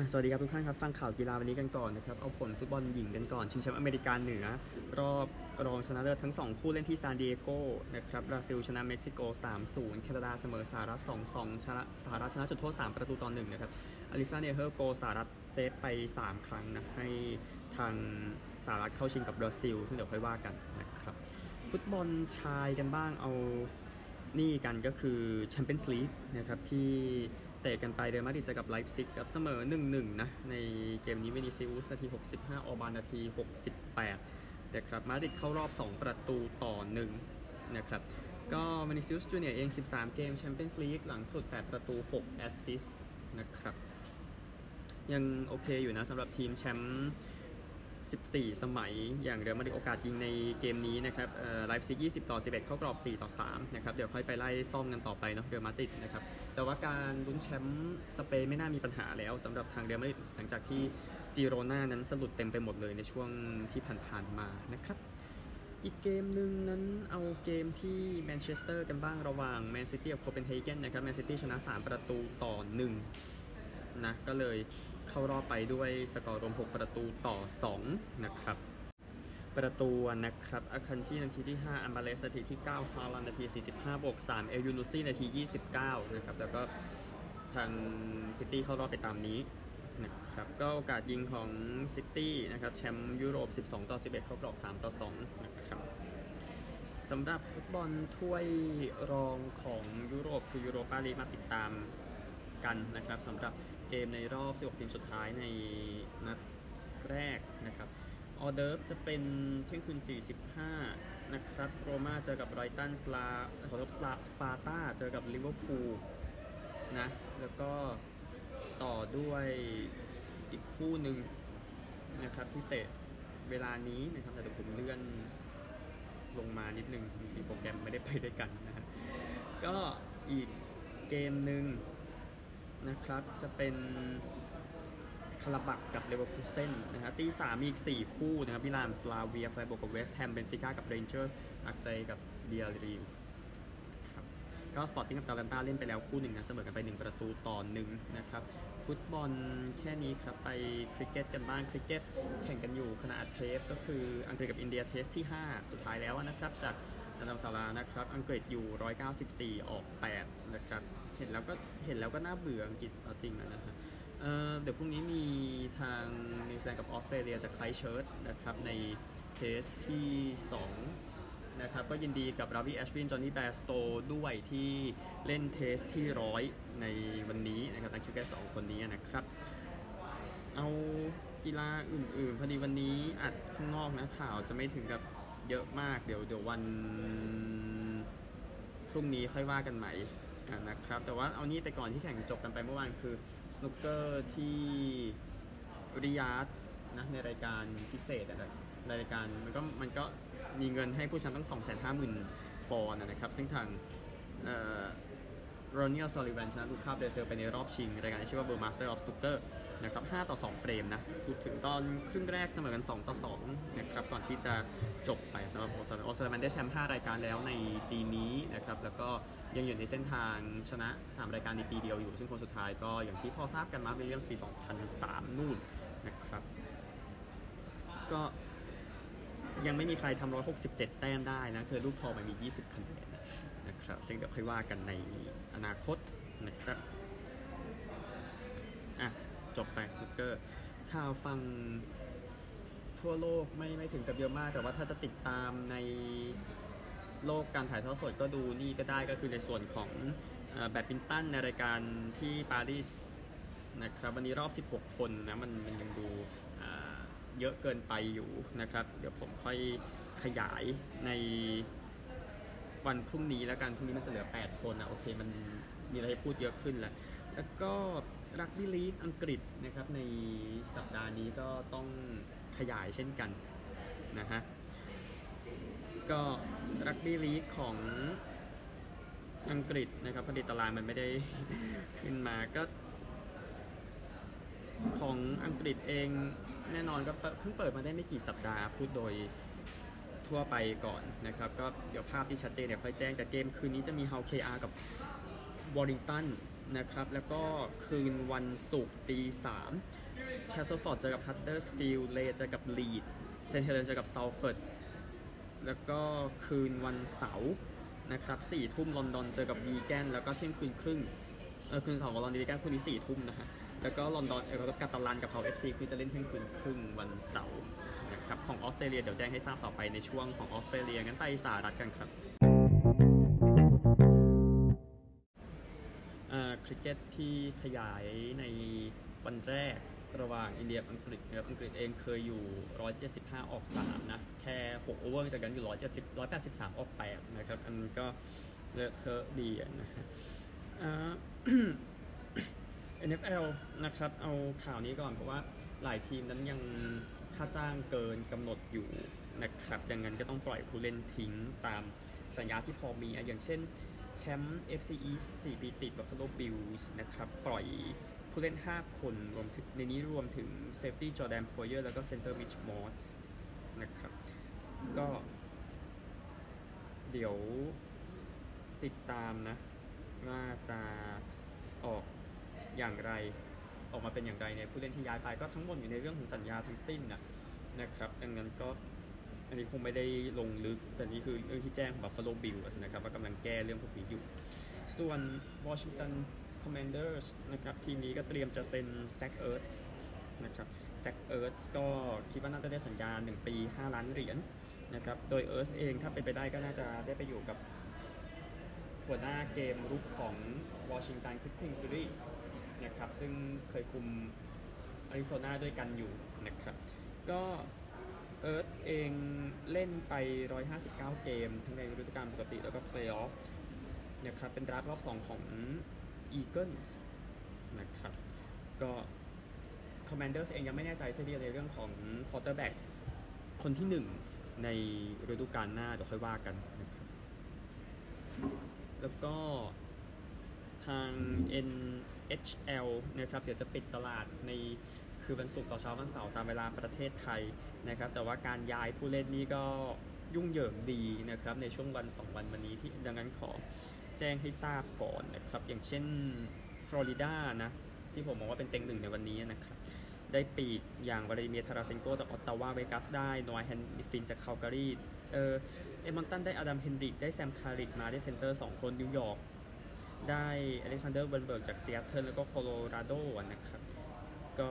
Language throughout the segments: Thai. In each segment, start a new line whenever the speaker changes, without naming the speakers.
สวัสดีครับทุกท่านครับฟังข่าวกีฬาวันนี้กันก่อนนะครับเอาผลฟุตบอลหญิงกันก่อนชิงแชมป์อเมริกาเหนือรอบรองชนะเลิศทั้ง2คู่เล่นที่ซานดิเอโกนะครับบราซิลชนะเม็กซิโก 3-0 แคนาดาเสมอสหรัฐ 2-2 สหรัฐชนะจุดโทษ3-1นะครับอลิซาเนเฮอร์โกสหรัฐเซฟไป3ครั้งนะให้ทางสหรัฐเข้าชิงกับบราซิลซึ่งเดี๋ยวค่อยว่ากันนะครับฟุตบอลชายกันบ้างเอานี่กันก็คือแชมเปี้ยนส์ลีกนะครับที่เตะกันไปเรอัลมาดริดเจอกับไลป์ซิกกับเสมอ 1-1 นะในเกมนี้วินิซิอุสนาที65ออบานนาที68นะครับมาดริดเข้ารอบ2-1นะครับก็วินิซิอุสจูเนียร์เอง13เกมแชมเปี้ยนส์ลีกหลังสุด8ประตู6แอสซิสต์นะครับยังโอเคอยู่นะสำหรับทีมแชมป์14 สมัยอย่างเรอัลมาดริดโอกาสยิงในเกมนี้นะครับไลป์ซิก20-11เข้ากรอบ4-3นะครับเดี๋ยวค่อยไปไล่ซ่อมกันต่อไปเนาะเรอัลมาดริดนะครับแต่ว่าการลุ้นแชมป์สเปนไม่น่ามีปัญหาแล้วสำหรับทางเรอัลมาดริดหลังจากที่จิโรน่านั้นสะดุดเต็มไปหมดเลยในช่วงที่ผ่านๆมานะครับอีกเกมหนึ่งนั้นเอาเกมที่แมนเชสเตอร์กันบ้างระหว่างแมนซิตี้กับโคเปนเฮเกนนะครับแมนซิตี้ชนะ3-1นะก็เลยเข้ารอบไปด้วยสกอร์รวม6-2นะครับประตูนะครับอาคันจินาทีที่5อัมบาเลสนาทีที่9ฮาลันนาที45+3เอลยูนุซี่นาที29นะครับแล้วก็ทางซิตี้เข้ารอบไปตามนี้นะครับก็โอกาสยิงของซิตี้นะครับแชมป์ยุโรป12-11เข้ากรอบ3-2นะครับสำหรับฟุตบอลถ้วยรองของยุโรปคือยูโรปาลีกมาติดตามกันนะครับสำหรับเกมในรอบ16ทีมสุดท้ายในนัดแรกนะครับออเดิร์ฟจะเป็นเที่ยงคืน45นะครับโรม่าเจอกับไบรตันสปาร์ตาเจอกับลิเวอร์พูลนะแล้วก็ต่อด้วยอีกคู่หนึ่งนะครับที่เตะเวลานี้นะครับแต่ผมเลื่อนลงมานิดนึงที่โปรแกรมไม่ได้ไปด้วยกันนะฮะก็อีกเกมหนึ่งนะครับจะเป็นคาราบักกับเลเวอร์คูเซ่นนะฮะตี3มีอีก4คู่นะครับมิลานสลาเวียไฟโบกับเวสต์แฮมเบนฟิก้ากับเรนเจอร์สอักไซกับเบียรีวครับก็สปอร์ติ้งกับตาลันตาเล่นไปแล้วคู่หนึ่งนะเสมอกันไป1-1นะครับฟุตบอลแค่นี้ครับไปคริกเก็ตกันบ้างคริกเก็ตแข่งกันอยู่ขณะอัดเทปก็คืออังกฤษกับอินเดียเทสที่5สุดท้ายแล้วนะครับจากนาดามซาลานะครับอังกฤษอยู่194ออก8นะครับเห็นแล้วก็น่าเบื่ออังกฤษจริงนะฮะเดี๋ยวพรุ่งนี้มีทางนิวซีแลนด์กับออสเตรเลียจะไคลเชิร์ตนะครับในเทสที่2นะครับก็ยินดีกับราวีแอชวินจอห์นนี่แบร์สโตด้วยที่เล่นเทสที่100ในวันนี้นะครับตั้งชื่อแค่2คนนี้นะครับเอากีฬาอื่นๆพอดีวันนี้อัดข้างนอกนะข่าวจะไม่ถึงกับเยอะมากเดี๋ยววันพรุ่งนี้ค่อยว่ากันใหม่นะครับแต่ว่าเอานี่ไปก่อนที่แข่งจบกันไปเมื่อวานคือสนุกเกอร์ที่ริยาดนะในรายการพิเศษรายการมันก็มีเงินให้ผู้ชนะตั้ง 250,000 ปอนด์นะครับซึ่งทางโรนิล ซอลิแวนชนะลูคาเบรเซลไปในรอบชิงรายการที่ชื่อว่า World Master of Snooker นะครับ5-2 เฟรมนะพูดถึงตอนครึ่งแรกเสมอกัน2-2นะครับก่อนที่จะจบไปสำหรับโอซามันได้แชมป์5รายการแล้วในปีนี้นะครับแล้วก็ยังอยู่ในเส้นทางชนะ3รายการในปีเดียวอยู่ซึ่งคนสุดท้ายก็อย่างที่พอทราบกันมาร์ค วิลเลียมส์ปี2003นู่นนะครับก็ยังไม่มีใครทำ167 แต้มได้นะคือลูกทองมันมี20 คะแนนนะครับซึ่งเดี๋ยวค่อยว่ากันในอนาคตนะครับจบไปสนุกเกอร์ข่าวฟังทั่วโลกไม่ถึงกับเยอะมากแต่ว่าถ้าจะติดตามในโลกการถ่ายทอดสดก็ดูนี่ก็ได้ก็คือในส่วนของแบดมินตันในรายการที่ปารีสนะครับวันนี้รอบ16 คนนะมันยังดูเยอะเกินไปอยู่นะครับเดี๋ยวผมค่อยขยายในวันพรุ่งนี้แล้วกันพรุ่งนี้มันจะเหลือ8 คนนะโอเคมันมีอะไรให้พูดเยอะขึ้นแล้วก็รักบี้ลีกอังกฤษนะครับในสัปดาห์นี้ก็ต้องขยายเช่นกันนะฮะก็รักบี้ลีกของอังกฤษนะครับพอดีตารางมันไม่ได้ขึ้นมาก็ของอังกฤษเองแน่นอนก็เพิ่งเปิดมาได้ไม่กี่สัปดาห์พูดโดยทั่วไปก่อนนะครับก็เดี๋ยวภาพที่ชัดเจนเดี๋ยวค่อยแจ้งแต่เกมคืนนี้จะมี Hull KR กับวอริงตันนะครับแล้วก็คืนวันศุกร์ตี 3แคสเซิลฟอร์ดเจอกับฮัตเตอร์สฟิลด์เลย์เจอกับลีดส์เซนต์เฮเลนเจอกับซัลเฟิร์ดแล้วก็คืนวันเสาร์นะครับ4 ทุ่มลอนดอนเจอกับวีแกนแล้วก็เที่ยงคืนครึ่งคืน2ของลอนดอนวีแกนคืนนี้4 ทุ่มนะฮะแล้วก็ลอนดอนกับกาตาลันกับเฮา FC คือจะเล่นเที่ยงคืนครึ่งวันเสาร์นะครับของออสเตรเลียเดี๋ยวแจ้งให้ทราบต่อไปในช่วงของออสเตรเลียงั้นไปสหรัฐกันครับคริกเก็ตที่ขยายในวันแรกระหว่างอินเดียกับอังกฤษนะครับอังกฤษเองเคยอยู่175ออก3นะแค่6โอเวอร์จากนั้นอยู่183ออก8นะครับอันนี้ก็เลอะเทอะดีนะฮะNFL นะครับเอาข่าวนี้ก่อนเพราะว่าหลายทีมนั้นยังค่าจ้างเกินกำหนดอยู่นะครับดังนั้นก็ต้องปล่อยผู้เล่นทิ้งตามสัญญาที่พอมีอย่างเช่นแชมป์ FC East 4 ปีติด Buffalo Bills นะครับปล่อยผู้เล่น5 คนรวมถึงในนี้รวมถึง Safety Jordan Poyer แล้วก็ Center Mitch Moss นะครับก็เดี๋ยวติดตามนะว่าจะออกอย่างไรออกมาเป็นอย่างไรในผู้เล่นที่ย้ายไปก็ทั้งหมดอยู่ในเรื่องของสัญญาทั้งสิ้นนะครับดังนั้นก็อันนี้คงไม่ได้ลงลึกแต่นี่คือเรื่องที่แจ้งของ Buffalo Bills นะครับว่ากำลังแก้เรื่องพวกนี้อยู่ส่วน Washington Commanders นะครับทีมนี้ก็เตรียมจะเซ็นแซคเอิร์ธส์นะครับแซคเอิร์ธส์ก็คิดว่าน่าจะได้สัญญา1 ปี5 ล้านเหรียญนะครับโดยเอิร์ธส์เองถ้าเป็นไปได้ก็น่าจะได้ไปอยู่กับหัวหน้าเกมรุกของ Washington Kingsbury นะครับซึ่งเคยคุมอาริโซนาด้วยกันอยู่นะครับก็เอิร์ธเองเล่นไป159เกมทั้งในฤดูกาลปกติแล้วก็เพลย์ออฟนะครับเป็นดราฟต์รอบ2ของ Eagles นะครับก็ Commanders เองยังไม่แน่ใจเสียทีเดียวในเรื่องของ quarterback คนที่1ในฤดูกาลหน้าเดี๋ยวค่อยว่ากันนะครับแล้วก็ทาง NHL นะครับเดี๋ยวจะปิดตลาดในคือวันศุกร์ต่อเช้าวันเสาร์ตามเวลาประเทศไทยนะครับแต่ว่าการย้ายผู้เล่นนี่ก็ยุ่งเหยิงดีนะครับในช่วงวัน2 วันวันนี้ที่ดังนั้นขอแจ้งให้ทราบก่อนนะครับอย่างเช่นฟลอริดานะที่ผมมองว่าเป็นเต็ง1ในวันนี้นะครับได้ปีกอย่างวลาดิเมียร์ ทาราเซนโกจากออตตาวาเวกัสได้โนอาห์ แฮนฟินจากคาลการีเอมอนตันได้อดัม เฮนริกได้แซม คาริกมาได้เซนเตอร์2 คนนิวยอร์กได้อเล็กซานเดอร์ เบิร์นเบิร์กจากซีแอตเทิลแล้วก็โคโลราโดนะครับก็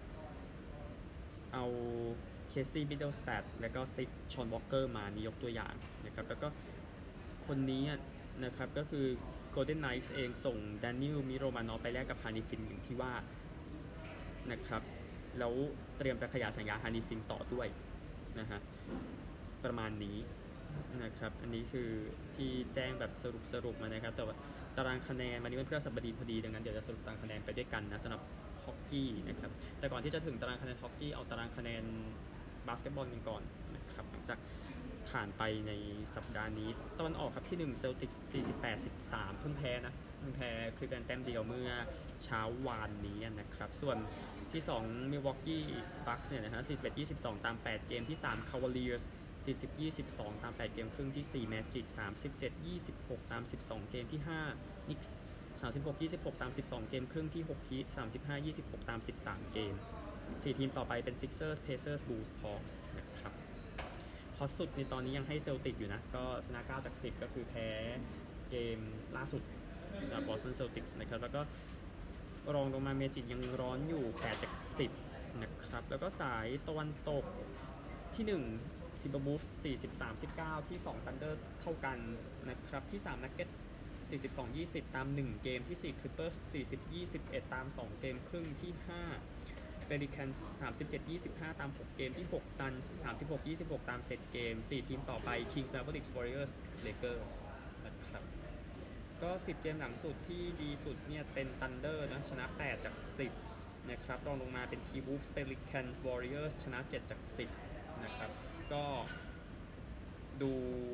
เอาเคซี่ มิดเดิลสแตทแล้วก็ซิก ชอน วอลเกอร์มานี่ยกตัวอย่างนะครับแล้วก็คนนี้นะครับก็คือ Golden Knights เองส่งแดเนียล มิโรมานอฟไปแลกกับฮานิฟินอย่างที่ว่านะครับแล้วเตรียมจะขยายสัญญาฮานิฟินต่อด้วยนะฮะประมาณนี้นะครับอันนี้คือที่แจ้งแบบสรุปมานะครับแต่ว่าตารางคะแนนวันนี้เป็นพฤหัสบดีพอดีดังนั้นเดี๋ยวจะสรุปตารางคะแนนไปด้วยกันนะสำหรับฮอกกี้นะครับแต่ก่อนที่จะถึงตารางคะแนนฮอกกี้เอาตารางคะแนนบาสเกตบอลกันก่อนนะครับหลังจากผ่านไปในสัปดาห์นี้ตอนออกครับที่1เซลติกส์48-13เพิ่งแพ้นะเพิ่งแพ้คลิฟแลนด์แต้มเดียวเมื่อเช้าวานนี้นะครับส่วนที่2มิลวอกกี้บัคส์เนี่ยนะฮะ41-22ตาม8เกมที่3คาวาเลียร์ส40-22ตาม8เกมครึ่งที่4 Magic 37-26ตาม12เกมที่5 Knicks 36-26ตาม12เกมครึ่งที่6 Heat 35-26ตาม13เกม4ทีมต่อไปเป็น Sixers Pacers Bulls Hawks นะครับฮอตสุดในตอนนี้ยังให้เซลติกอยู่นะก็ชนะ9 จาก 10ก็คือแพ้เกมล่าสุดสำหรับ Boston Celtics นะครับแล้วก็รองลงมา Magic ยังร้อนอยู่8 จาก 10นะครับแล้วก็สายตะวันตกที่1Timberwolves 40-39ที่2 Thunder เท่ากันนะครับที่3 Nuggets 42-20ตาม1เกมที่4 Clippers 40-21ตาม2เกมครึ่งที่5 Pelicans 37-25ตาม6เกมที่6 Suns 36-26ตาม7เกม4ทีมต่อไป Kings Mavericks Warriors Lakers นะครับก็10เกมหลังสุดที่ดีสุดเนี่ยเป็น Thunder นะชนะ8 จาก 10นะครับรองลงมาเป็น T-Wolves Pelicans Warriors ชนะ7 จาก 10นะครับก็ดู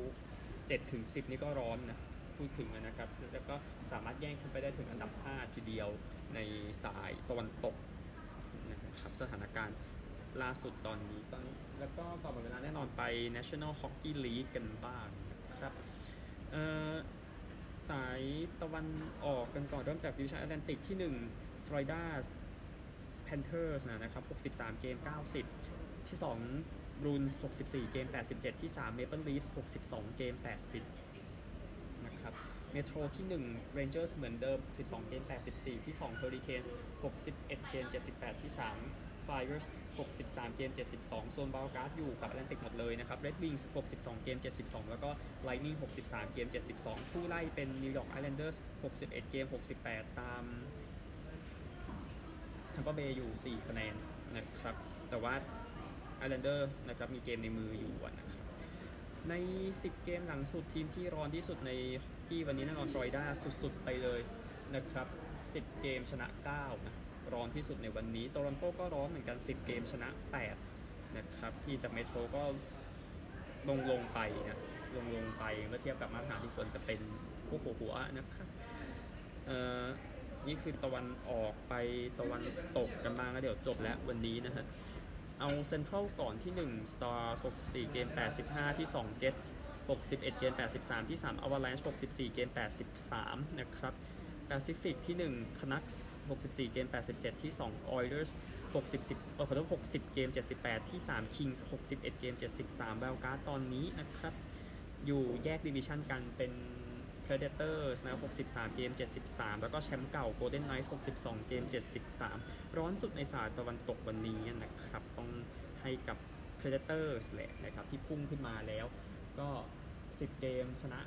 7-10 นี่ก็ร้อนนะพูดถึงนะครับแล้วก็สามารถแย่งขึ้นไปได้ถึงอันดับ5ทีเดียวในสายตะวันตกนะครับสถานการณ์ล่าสุดตอนนี้แล้วก็ต่อไปเวลาแน่นอนไป National Hockey League กันบ้างนะครับสายตะะวันออกกันก่อนเริ่มจากดิวิชั่นแอตแลนติกที่1 Florida Panthers นะครับ63เกม90ที่2 Bruins 64เกม87ที่3 Maple Leafs 62เกม80นะครับเมโทรที่1 Rangers เหมือนเดิม62เกม84ที่2 Hurricanes 61เกม78ที่3 Flyers 63เกม72โซนบาวการ์ดอยู่กับ Atlantic หมดเลยนะครับ Red Wings 62เกม72แล้วก็ Lightning 63เกม72ผู้ไล่เป็น New York Islanders 61เกม68ตามTampa Bay อยู่4คะแนนนะครับแต่ว่า Islanders นะครับมีเกมในมืออยู่นะครับใน10เกมหลังสุดทีมที่ร้อนที่สุดในฮอกกี้วันนี้แน่นอนฟลอริดาสุดๆไปเลยนะครับ10เกมชนะ9นะร้อนที่สุดในวันนี้โตรอนโตก็ร้อนเหมือนกัน10เกมชนะ8นะครับทีมจากเมโทรก็ลงไปนะลงไปเมื่อเทียบกับมาตรฐานที่ควรจะเป็นพวกหัวนะครับนี่คือตะวันออกไปตะวันตกกันบ้างแล้วเดี๋ยวจบแล้ววันนี้นะฮะเอาเซ็นทรัลก่อนที่1 Stars 64เกม85ที่2 Jets 61เกม83ที่3 Avalanche 64เกม83นะครับ Pacific ที่1 Canucks 64เกม87ที่2 Oilers 60เกม78ที่3 Kings 61เกม73 Wildcard ตอนนี้นะครับอยู่แยกดิวิชั่นกันเป็น Predators นะครับ63เกม73แล้วก็แชมป์เก่า Golden Knights 62เกม73ร้อนสุดในสายตะวันตกวันนี้นะครับต้องให้กับ Predators แหละนะครับที่พุ่งขึ้นมาแล้วก็10เกมชนะ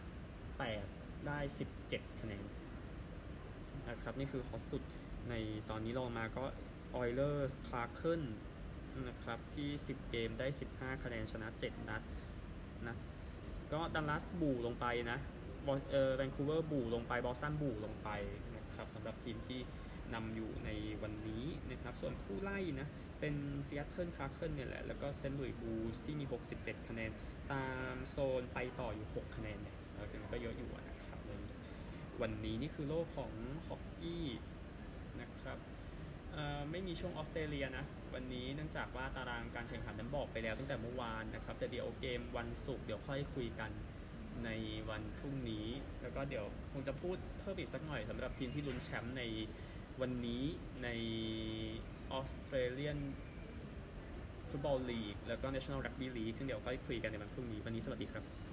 8ได้17คะแนนนะครับนี่คือฮอตสุดในตอนนี้ลงมาก็ Oilers Kraken นะครับที่10เกมได้15คะแนนชนะ7นัดนะก็ดัลลัสบู่ลงไปนะแวนคูเวอร์บู่ลงไปบอสตันบู่ลงไปนะครับสำหรับทีมที่นำอยู่ในวันนี้นะครับส่วนผู้ไล่นะเป็นซีแอตเทิลคราเคิลเนี่ยแหละแล้วก็เซนต์หลุยส์บลูส์ที่มี67คะแนนตามโซนไปต่ออยู่6คะแนนเนี่ยถึงก็เยอะอยู่นะครับวันนี้นี่คือโลกของฮอกกี้นะครับไม่มีช่วงออสเตรเลียนะวันนี้เนื่องจากว่าตารางการแข่งขันนั้นบอกไปแล้วตั้งแต่เมื่อวานนะครับแต่เดี๋ยวเกมวันศุกร์เดี๋ยวค่อยคุยกันในวันพรุ่งนี้แล้วก็เดี๋ยวคงจะพูดเพิ่มอีกสักหน่อยสำหรับทีมที่ลุ้นแชมป์ในวันนี้ในออสเตรเลียนฟุตบอลลีกแล้วก็ National Rugby League ซึ่งเดี๋ยวค่อยคุยกันในวันพรุ่งนี้วันนี้สวัสดีครับ